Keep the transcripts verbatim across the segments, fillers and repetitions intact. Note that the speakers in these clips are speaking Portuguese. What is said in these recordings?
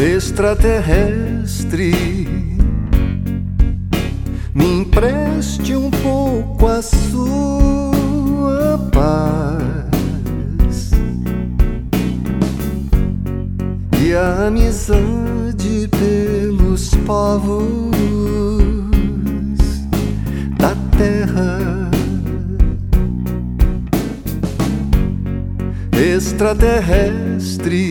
Extraterrestre, me empreste um pouco a sua paz e a amizade pelos povos da terra. Extraterrestre,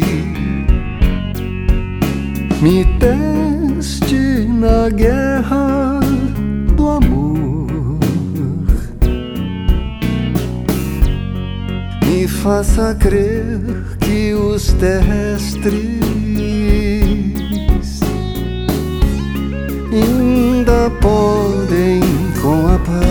me teste na guerra do amor, me faça crer que os terrestres ainda podem com a paz.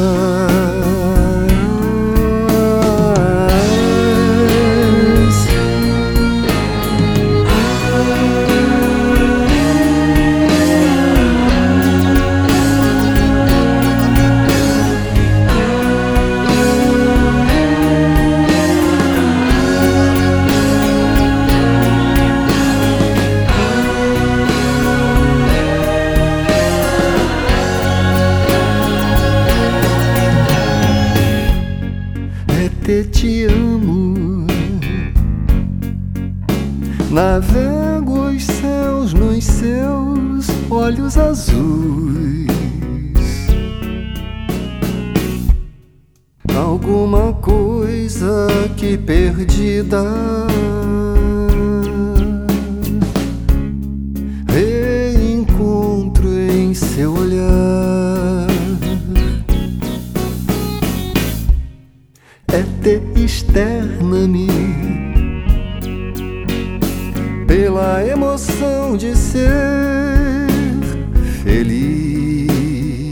Te amo, navego os céus nos seus olhos azuis. Alguma coisa que perdida reencontro em seu olhar. É te externa-me pela emoção de ser feliz.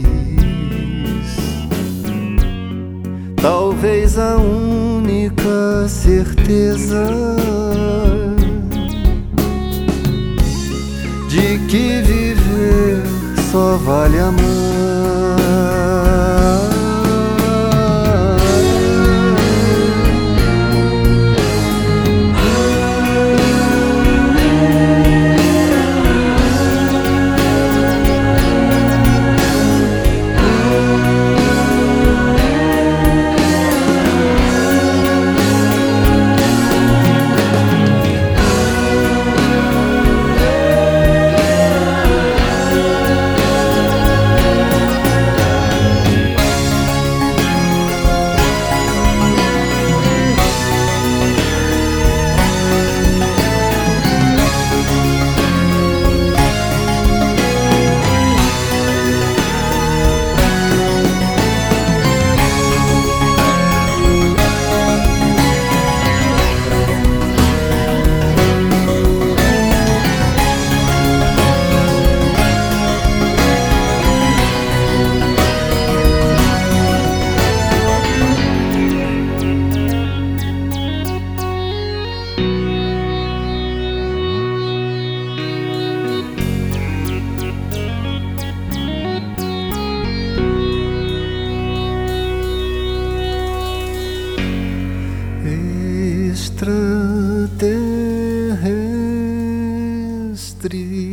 Talvez a única certeza de que viver só vale amar. Extraterrestre.